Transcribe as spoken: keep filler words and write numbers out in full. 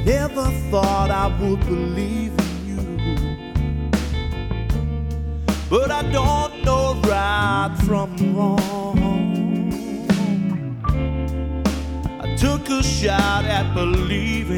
Never thought I would believe in you, but I don't know right from wrong. I took a shot at believing